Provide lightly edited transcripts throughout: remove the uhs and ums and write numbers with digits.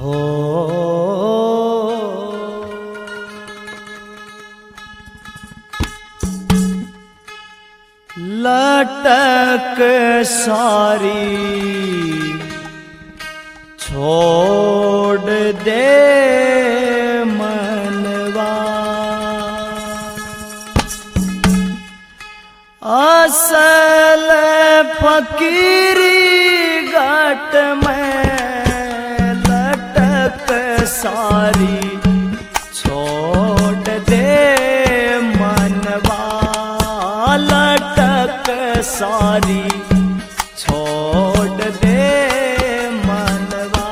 हो लटक सारी छोड़ दे मनवा, असल फकीरी घट में लटक सारी छोड़ दे मनवा, लटक सारी छोड़ दे मनवा।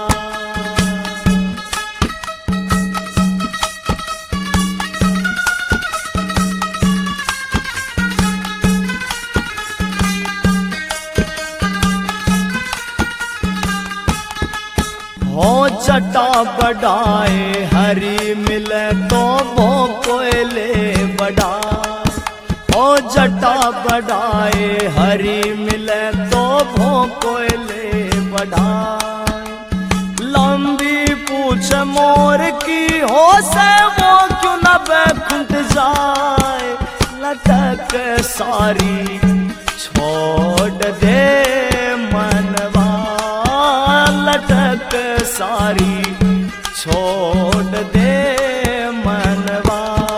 हो जटा बढ़ाए हरी मिले तो वो कोयले बढ़ा, ओ जटा बढ़ाए हरी मिले तो वो कोयले बढ़ाए। लंबी पूछ मोर की हो से वो क्यों न बैकुंठ जाए, लटक सारी छोड़ दे मनवा, लटक सारी छोड़ दे मनवा।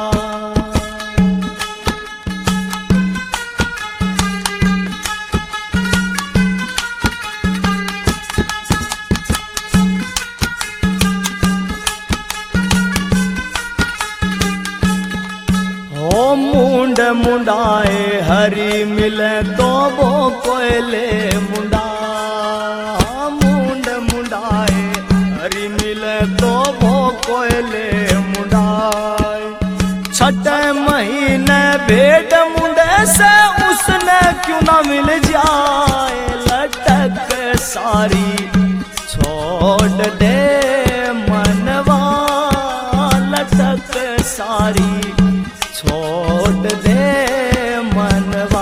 ओ मुंड मुंडाए हरी मिले तो वो कोयले मुंडा, मुंड मुंडाए हरी मिले तो वो कोयले मुंडाए। छठे महीने भेड़ मुंडे से उसने क्यों ना मिल जाए, लटक सारी छोड़ दे मनवा, लटक सारी छोड़ दे मनवा।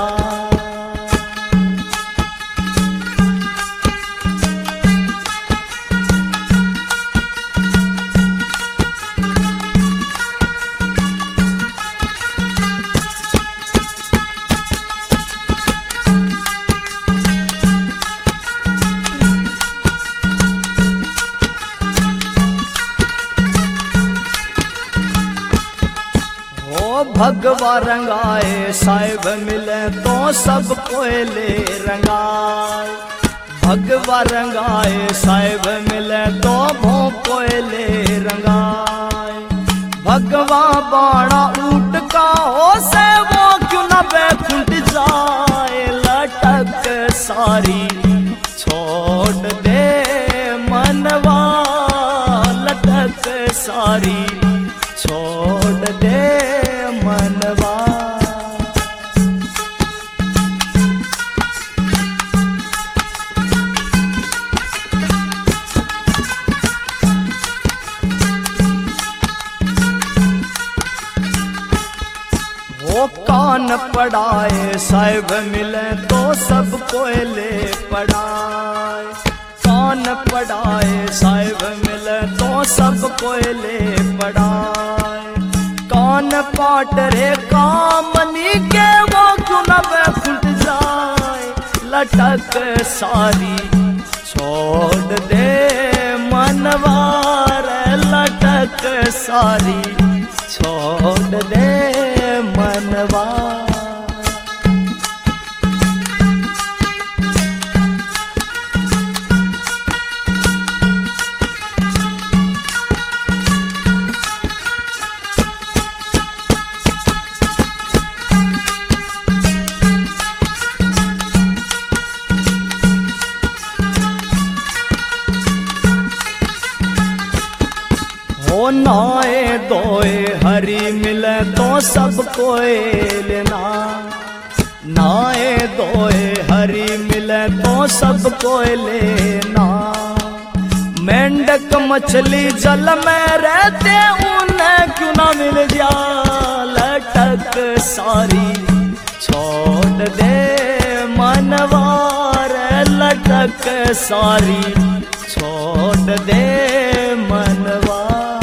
भगवा रंगाए साहिब मिले तो सब कोयले रंगाए, भगवा रंगाए साहिब मिले तो वो कोयले रंगाए। भगवा बाड़ा ऊट का हो से वो क्यों न बैकुंठ जाए, लटक सारी छोड़ दे मनवा, लटक सारी छोड़ दे मनवा। वो कान पढ़ाए साहिब मिले तो सब कोयले पढ़ाए, कान पढ़ाए साहिब मिले तो सब कोयले पढ़ाए। कान पाट रे कामनी के वो क्यों न बैकुंठ जाए, लटक सारी छोड़ दे मनवा, लटक सारी छोड़ दे मनवा। ओ नाए दोए हरी मिले तो सब कोयले ना, नाए दोए हरी मिले तो सब कोयले ना। मेंढक मछली जल में रहते उन्हें क्यों ना मिल जा, लटक सारी छोड़ दे मनवा, लटक सारी छोड़ दे मनवा।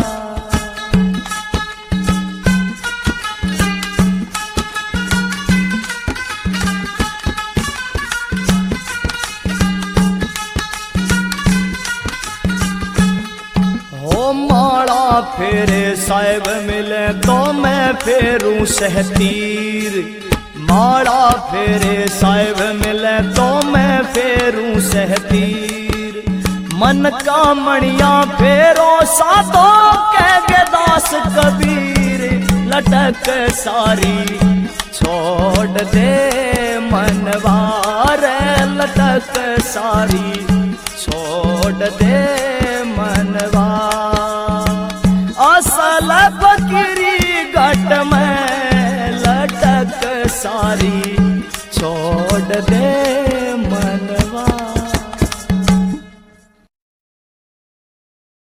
हो माड़ा फेरे साहिब मिले तो मैं फेरूं सहतीर, माड़ा फेरे साहिब मिले तो मैं फेरूं सहतीर। मन का मणिया फेरो साधो कह दास कबीर, लटक सारी छोड़ दे मनवार, लटक सारी छोड़ दे मनवा। असल फकीरी घट में लटक सारी छोड़ दे